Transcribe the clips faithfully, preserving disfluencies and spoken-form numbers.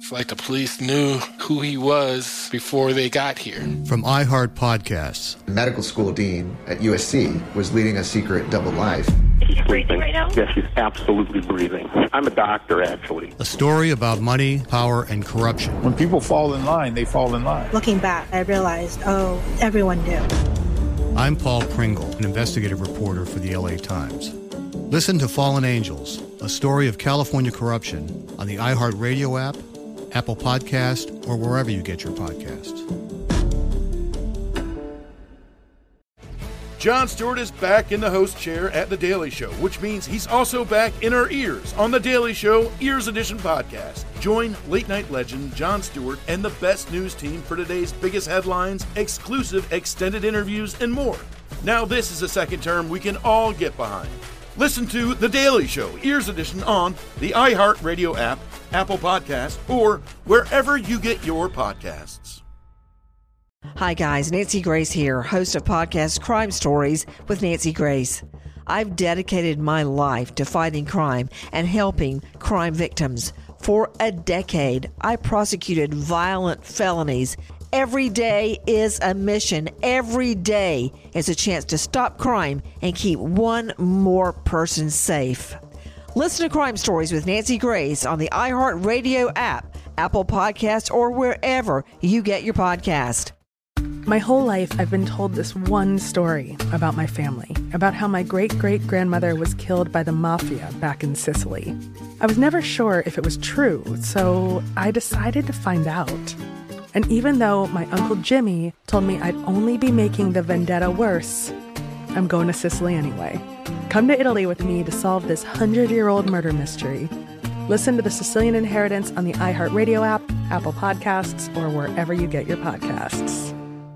It's like the police knew who he was before they got here. From iHeart Podcasts. The medical school dean at U S C was leading a secret double life. Is she breathing right now? Yes, she's absolutely breathing. I'm a doctor, actually. A story about money, power, and corruption. When people fall in line, they fall in line. Looking back, I realized, oh, everyone knew. I'm Paul Pringle, an investigative reporter for the L A Times. Listen to Fallen Angels, a story of California corruption on the iHeartRadio app, Apple Podcast, or wherever you get your podcasts. Jon Stewart is back in the host chair at The Daily Show, which means he's also back in our ears on The Daily Show Ears Edition podcast. Join late-night legend Jon Stewart and the best news team for today's biggest headlines, exclusive extended interviews, and more. Now this is a second term we can all get behind. Listen to The Daily Show Ears Edition on the iHeartRadio app, Apple Podcasts, or wherever you get your podcasts. Hi guys, Nancy Grace here, host of podcast Crime Stories with Nancy Grace. I've dedicated my life to fighting crime and helping crime victims. For a decade, I prosecuted violent felonies. Every day is a mission. Every day is a chance to stop crime and keep one more person safe. Listen to Crime Stories with Nancy Grace on the iHeartRadio app, Apple Podcasts, or wherever you get your podcast. My whole life, I've been told this one story about my family, about how my great-great-grandmother was killed by the mafia back in Sicily. I was never sure if it was true, so I decided to find out. And even though my Uncle Jimmy told me I'd only be making the vendetta worse, I'm going to Sicily anyway. Come to Italy with me to solve this hundred-year-old murder mystery. Listen to The Sicilian Inheritance on the iHeartRadio app, Apple Podcasts, or wherever you get your podcasts.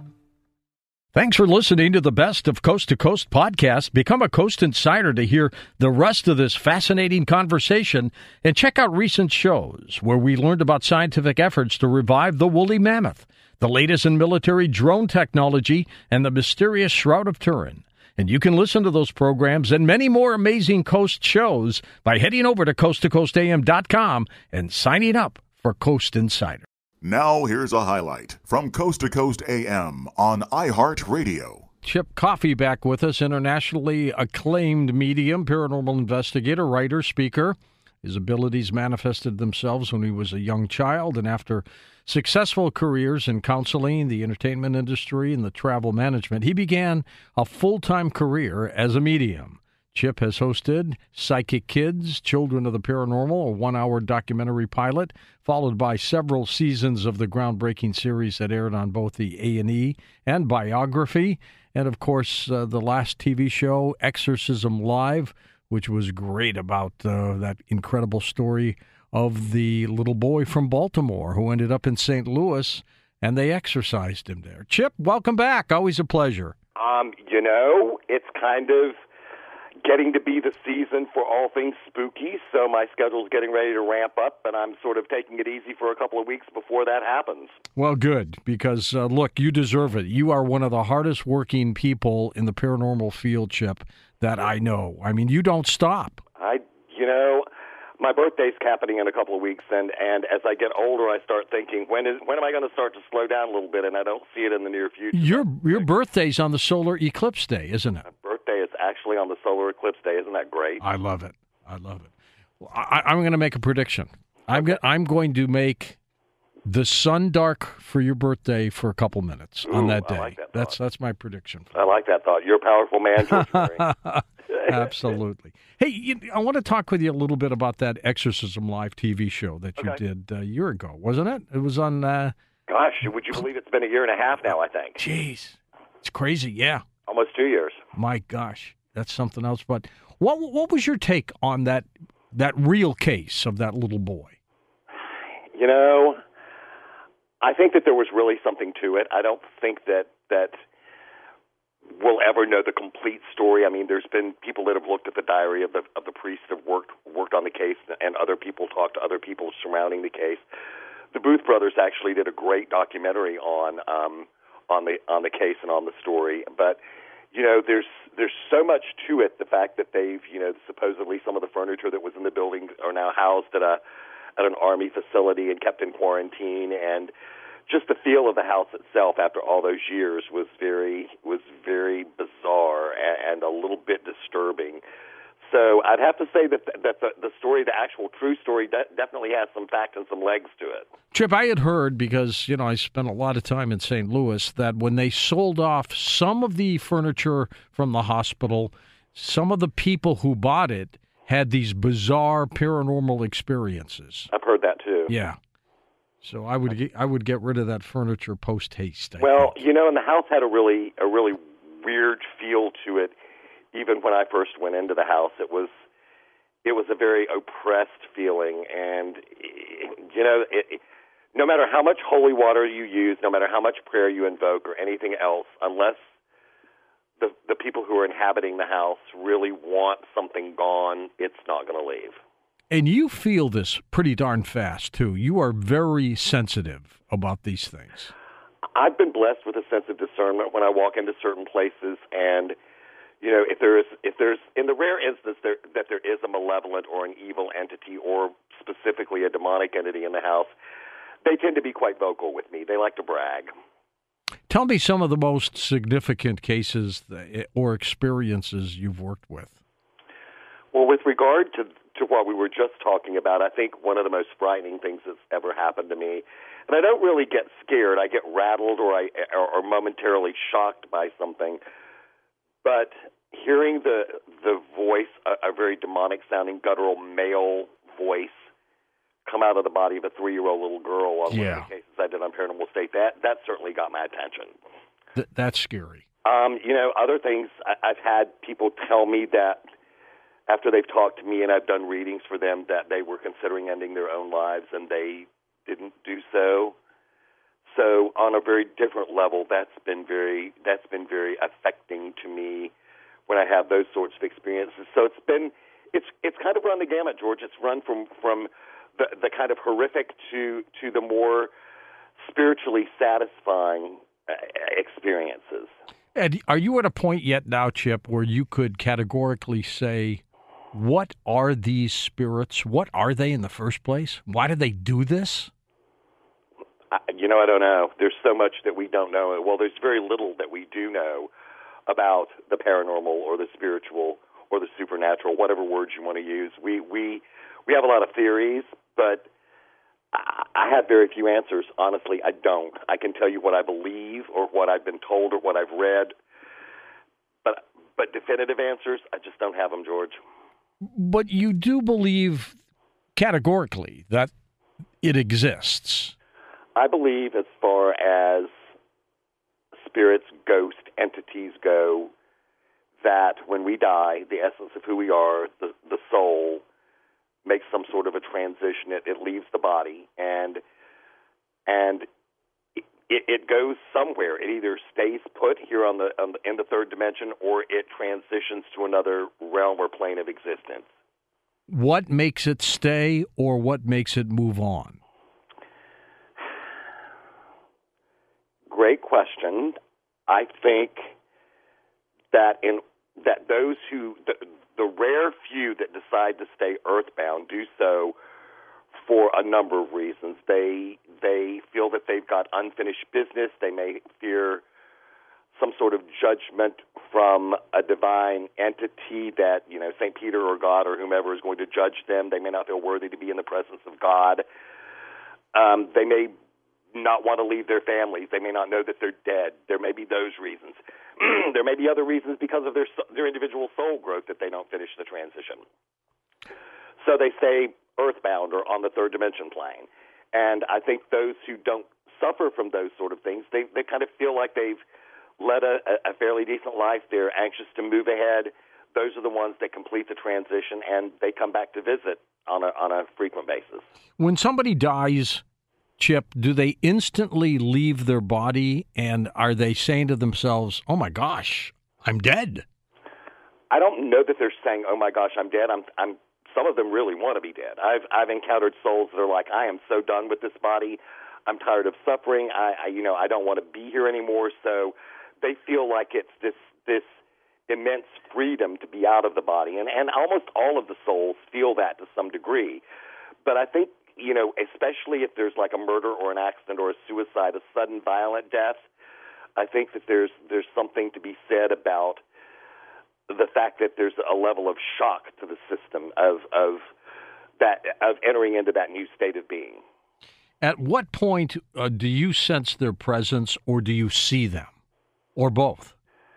Thanks for listening to the Best of Coast to Coast podcast. Become a Coast Insider to hear the rest of this fascinating conversation, and check out recent shows where we learned about scientific efforts to revive the woolly mammoth, the latest in military drone technology, and the mysterious Shroud of Turin. And you can listen to those programs and many more amazing Coast shows by heading over to coast to coast a m dot com and signing up for Coast Insider. Now here's a highlight from Coast to Coast A M on iHeartRadio. Chip Coffey back with us, internationally acclaimed medium, paranormal investigator, writer, speaker. His abilities manifested themselves when he was a young child, and after successful careers in counseling, the entertainment industry, and the travel management, he began a full-time career as a medium. Chip has hosted Psychic Kids, Children of the Paranormal, a one-hour documentary pilot, followed by several seasons of the groundbreaking series that aired on both the A and E and Biography, and, of course, uh, the last T V show, Exorcism Live, which was great about uh, that incredible story of the little boy from Baltimore who ended up in Saint Louis, and they exorcised him there. Chip, welcome back. Always a pleasure. Um, you know, it's kind of getting to be the season for all things spooky, so my schedule's getting ready to ramp up, and I'm sort of taking it easy for a couple of weeks before that happens. Well, good, because, uh, look, you deserve it. You are one of the hardest working people in the paranormal field, Chip, that I know. I mean, you don't stop. I, you know, my birthday's happening in a couple of weeks, and, and as I get older, I start thinking, when is when am I going to start to slow down a little bit, and I don't see it in the near future. Your, your birthday's on the solar eclipse day, isn't it? My birthday is actually on the solar eclipse day. Isn't that great? I love it. I love it. Well, I, I'm going to make a prediction. I'm, go- I'm going to make the sun dark for your birthday for a couple minutes Ooh, on that day. I like that that's that's my prediction. I like that thought. You're a powerful man, George Murray. Absolutely. Hey, you, I want to talk with you a little bit about that Exorcism Live T V show that you okay. did a year ago, wasn't it? It was on... Uh, Gosh, would you believe it's been a year and a half now, I think. Jeez. It's crazy, yeah. Almost two years. My gosh, that's something else. But what what was your take on that that real case of that little boy? You know, I think that there was really something to it. I don't think that that we'll ever know the complete story. I mean, there's been people that have looked at the diary of the of the priest that have worked worked on the case, and other people talked to other people surrounding the case. The Booth brothers actually did a great documentary on um, on the on the case and on the story. But you know, there's there's so much to it. The fact that they've, you know, supposedly some of the furniture that was in the building are now housed at a at an Army facility and kept in quarantine, and just the feel of the house itself after all those years was very was very bizarre and, and a little bit disturbing. So I'd have to say that that the, the story, the actual true story, de- definitely has some fact and some legs to it. Chip, I had heard, because, you know, I spent a lot of time in Saint Louis, that when they sold off some of the furniture from the hospital, some of the people who bought it had these bizarre paranormal experiences. I've heard that too. Yeah. So I would get, I would get rid of that furniture post haste. Well, think. you know, and the house had a really a really weird feel to it. Even when I first went into the house, it was it was a very oppressed feeling, and you know, it, no matter how much holy water you use, no matter how much prayer you invoke, or anything else, unless the the people who are inhabiting the house really want something gone, it's not going to leave. And you feel this pretty darn fast, too. You are very sensitive about these things. I've been blessed with a sense of discernment when I walk into certain places, and, you know, if there is, if there's, in the rare instance there, that there is a malevolent or an evil entity or specifically a demonic entity in the house, they tend to be quite vocal with me. They like to brag. Tell me some of the most significant cases or experiences you've worked with. Well, with regard to to what we were just talking about, I think one of the most frightening things that's ever happened to me, and I don't really get scared, I get rattled or I or, or momentarily shocked by something, but hearing the the voice, a, a very demonic-sounding guttural male voice, come out of the body of a three-year-old little girl on yeah. one of the cases I did on Paranormal State, that that certainly got my attention. Th- that's scary. Um, you know, other things, I, I've had people tell me that after they've talked to me and I've done readings for them, that they were considering ending their own lives and they didn't do so. So on a very different level, that's been very that's been very affecting to me when I have those sorts of experiences. So it's been it's it's kind of run the gamut, George. It's run from from the the kind of horrific to to the more spiritually satisfying uh, experiences. Ed, are you at a point yet now, Chip, where you could categorically say, what are these spirits? What are they in the first place? Why do they do this? I, you know, I don't know. There's so much that we don't know. Well, there's very little that we do know about the paranormal or the spiritual or the supernatural, whatever words you want to use. We we we have a lot of theories, but I, I have very few answers. Honestly, I don't. I can tell you what I believe or what I've been told or what I've read, but but definitive answers, I just don't have them, George. But you do believe categorically that it exists. I believe as far as spirits, ghost entities go, that when we die, the essence of who we are, the, the soul, makes some sort of a transition. It, it leaves the body, and and it, it goes somewhere. It either stays put here on the, on the in the third dimension, or it transitions to another realm or plane of existence. What makes it stay, or what makes it move on? Great question. I think that in that those who the, the rare few that decide to stay earthbound do so for a number of reasons. They they feel that they've got unfinished business. They may fear some sort of judgment from a divine entity that, you know, Saint Peter or God or whomever is going to judge them. They may not feel worthy to be in the presence of God. Um, they may not want to leave their families. They may not know that they're dead. There may be those reasons. There may be other reasons because of their their individual soul growth that they don't finish the transition. So they stay earthbound or on the third dimension plane. And I think those who don't suffer from those sort of things, they, they kind of feel like they've led a, a fairly decent life. They're anxious to move ahead. Those are the ones that complete the transition, and they come back to visit on a on a frequent basis. When somebody dies, Chip, do they instantly leave their body, and are they saying to themselves, oh, my gosh, I'm dead? I don't know that they're saying, oh, my gosh, I'm dead. I'm, I'm. Some of them really want to be dead. I've I've encountered souls that are like, I am so done with this body. I'm tired of suffering. I, I you know, I don't want to be here anymore. So they feel like it's this this immense freedom to be out of the body. And, and almost all of the souls feel that to some degree. But I think you know, especially if there's like a murder or an accident or a suicide, a sudden violent death, I think that there's there's something to be said about the fact that there's a level of shock to the system of of that of entering into that new state of being. At what point uh, do you sense their presence, or do you see them, or both?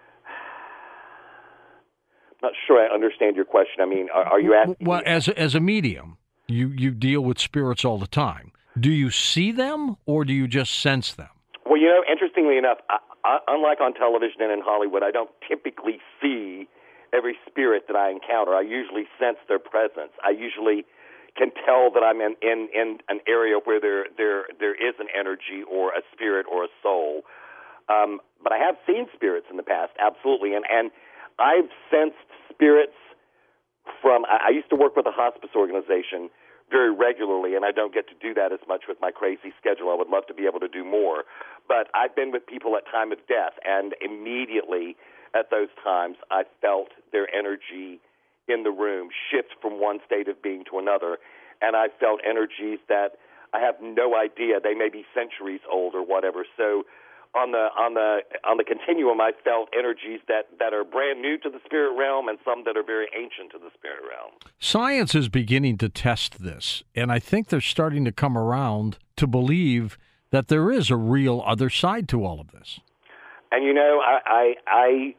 Not sure I understand your question. I mean, are, are you asking? Well, me? as a, as a medium, you you deal with spirits all the time. Do you see them, or do you just sense them? Well, you know, interestingly enough, I, I, unlike on television and in Hollywood, I don't typically see every spirit that I encounter. I usually sense their presence. I usually can tell that I'm in, in, in an area where there there there is an energy or a spirit or a soul. Um, but I have seen spirits in the past, absolutely, and and I've sensed spirits from. I, I used to work with a hospice organization very regularly, and I don't get to do that as much with my crazy schedule. I would love to be able to do more, but I've been with people at time of death, and immediately at those times, I felt their energy in the room shift from one state of being to another, and I felt energies that I have no idea. They may be centuries old or whatever. So on the on the on the continuum, I felt energies that, that are brand new to the spirit realm and some that are very ancient to the spirit realm. Science is beginning to test this, and I think they're starting to come around to believe that there is a real other side to all of this. And, you know, I, I, I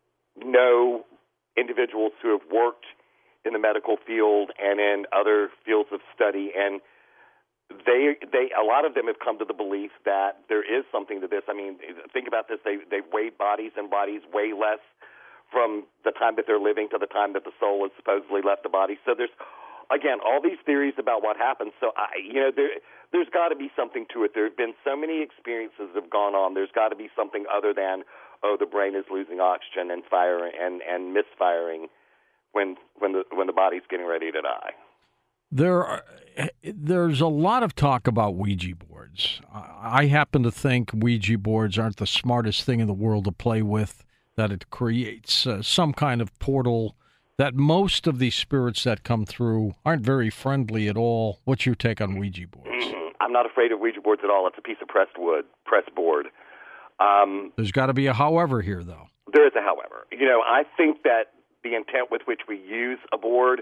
know individuals who have worked in the medical field and in other fields of study, and they, they, a lot of them have come to the belief that there is something to this. I mean, think about this. They, they weigh bodies, and bodies weigh less from the time that they're living to the time that the soul has supposedly left the body. So there's, again, all these theories about what happens. So, I, you know, there, there's got to be something to it. There have been so many experiences that have gone on. There's got to be something other than, oh, the brain is losing oxygen and firing and, and misfiring when when the when the body's getting ready to die. There, are, there's a lot of talk about Ouija boards. I happen to think Ouija boards aren't the smartest thing in the world to play with, that it creates uh, some kind of portal, that most of these spirits that come through aren't very friendly at all. What's your take on Ouija boards? Mm-hmm. I'm not afraid of Ouija boards at all. It's a piece of pressed wood, pressed board. Um, There's got to be a however here, though. There is a however. You know, I think that the intent with which we use a board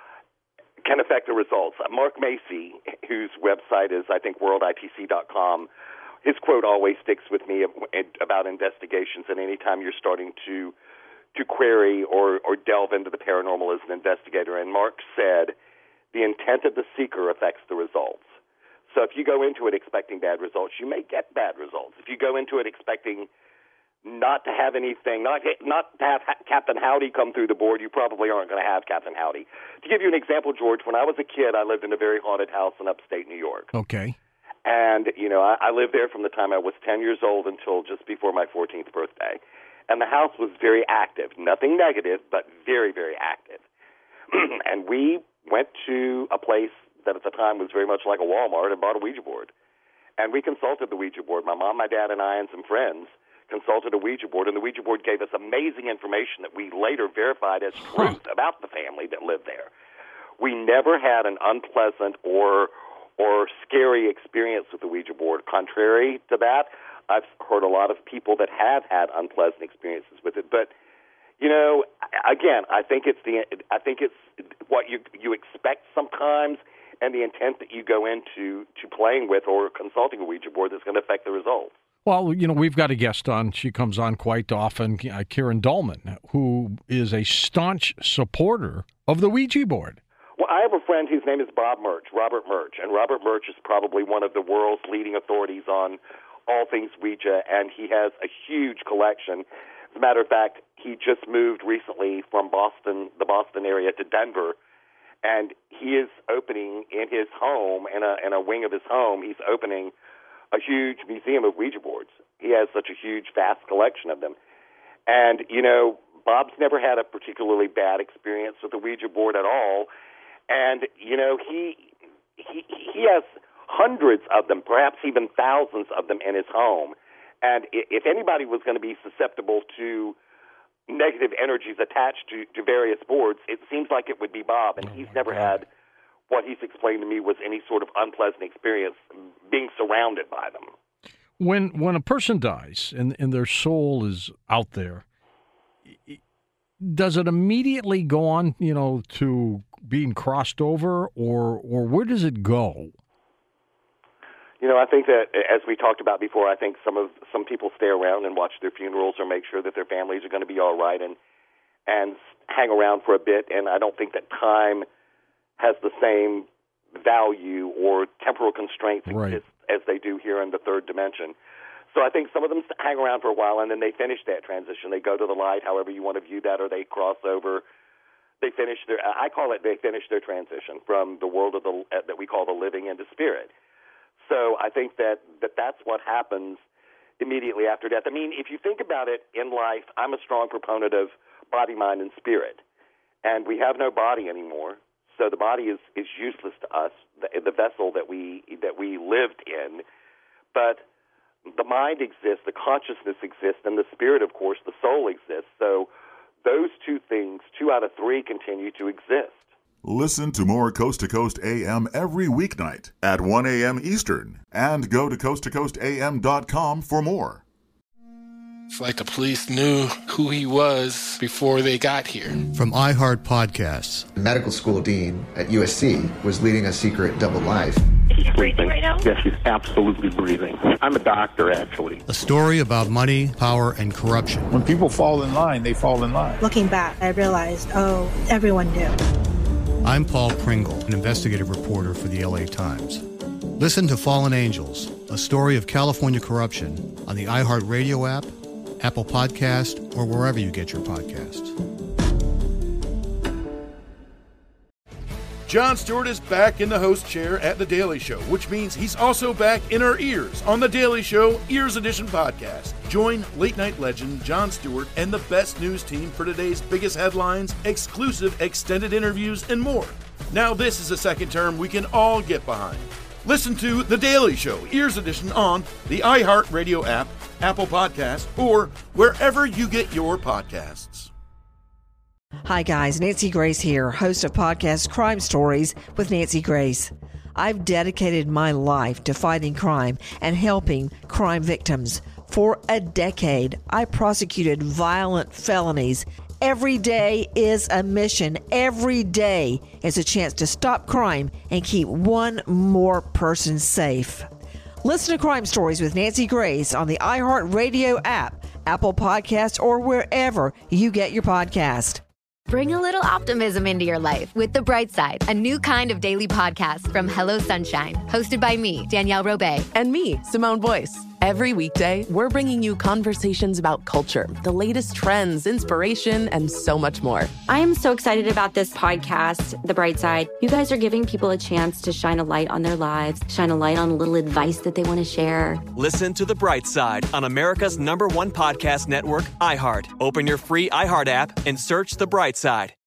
can affect the results. Mark Macy, whose website is, I think, world I T C dot com, his quote always sticks with me about investigations, and anytime you're starting to to query or, or delve into the paranormal as an investigator. And Mark said, the intent of the seeker affects the results. So if you go into it expecting bad results, you may get bad results. If you go into it expecting not to have anything, not not to have Captain Howdy come through the board, you probably aren't going to have Captain Howdy. To give you an example, George, when I was a kid, I lived in a very haunted house in upstate New York. Okay. And, you know, I, I lived there from the time I was ten years old until just before my fourteenth birthday. And the house was very active. Nothing negative, but very, very active. And we went to a place that at the time was very much like a Walmart and bought a Ouija board. And we consulted the Ouija board. My mom, my dad, and I and some friends consulted a Ouija board, and the Ouija board gave us amazing information that we later verified as truth about the family that lived there. We never had an unpleasant or or scary experience with the Ouija board. Contrary to that, I've heard a lot of people that have had unpleasant experiences with it. But, you know, again, I think it's the I think it's what you you expect sometimes, and the intent that you go into to playing with or consulting a Ouija board that's going to affect the results. Well, you know, we've got a guest on. She comes on quite often, uh, Karen Dolman, who is a staunch supporter of the Ouija board. Well, I have a friend whose name is Bob Murch, Robert Murch, and Robert Murch is probably one of the world's leading authorities on all things Ouija, and he has a huge collection. As a matter of fact, he just moved recently from Boston, the Boston area, to Denver, and he is opening in his home, in a, in a wing of his home, he's opening a huge museum of Ouija boards. He has such a huge, vast collection of them. And, you know, Bob's never had a particularly bad experience with the Ouija board at all. And, you know, he he he has hundreds of them, perhaps even thousands of them in his home. And if anybody was going to be susceptible to negative energies attached to, to various boards, it seems like it would be Bob. And he's never had what he's explained to me was any sort of unpleasant experience being surrounded by them. When when a person dies and, and their soul is out there, does it immediately go on, you know, to being crossed over, or or where does it go? You know, I think that, as we talked about before, I think some of some people stay around and watch their funerals or make sure that their families are going to be all right and and hang around for a bit. And I don't think that time has the same value or temporal constraints right. exist as they do here in the third dimension. So I think some of them hang around for a while, and then they finish that transition. They go to the light, however you want to view that, or they cross over. They finish their, I call it, they finish their transition from the world of the that we call the living into spirit. So I think that, that that's what happens immediately after death. I mean, if you think about it in life, I'm a strong proponent of body, mind, and spirit. And we have no body anymore, so the body is, is useless to us, the, the vessel that we that we lived in. But the mind exists, the consciousness exists, and the spirit, of course, the soul exists. So those two things, two out of three, continue to exist. Listen to more Coast to Coast A M every weeknight at one a.m. Eastern, and go to coast to coast a m dot com for more. It's like the police knew who he was before they got here. From iHeart Podcasts. The medical school dean at U S C was leading a secret double life. Is she breathing right now? Yes, she's absolutely breathing. I'm a doctor, actually. A story about money, power, and corruption. When people fall in line, they fall in line. Looking back, I realized, oh, everyone knew. I'm Paul Pringle, an investigative reporter for the L A Times. Listen to Fallen Angels, a story of California corruption on the iHeart Radio app, Apple Podcast, or wherever you get your podcasts. Jon Stewart is back in the host chair at The Daily Show, which means he's also back in our ears on The Daily Show Ears Edition podcast. Join late-night legend Jon Stewart and the best news team for today's biggest headlines, exclusive extended interviews, and more. Now this is a second term we can all get behind. Listen to The Daily Show Ears Edition on the iHeart Radio app, Apple Podcast, or wherever you get your podcasts. Hi guys, Nancy Grace here, host of podcast Crime Stories with Nancy Grace. I've dedicated my life to fighting crime and helping crime victims. For a decade, I prosecuted violent felonies. Every day is a mission. Every day is a chance to stop crime and keep one more person safe. Listen to Crime Stories with Nancy Grace on the iHeart Radio app, Apple Podcasts, or wherever you get your podcast. Bring a little optimism into your life with The Bright Side, a new kind of daily podcast from Hello Sunshine, hosted by me, Danielle Robay. And me, Simone Boyce. Every weekday, we're bringing you conversations about culture, the latest trends, inspiration, and so much more. I am so excited about this podcast, The Bright Side. You guys are giving people a chance to shine a light on their lives, shine a light on a little advice that they want to share. Listen to The Bright Side on America's number one podcast network, iHeart. Open your free iHeart app and search The Bright Side.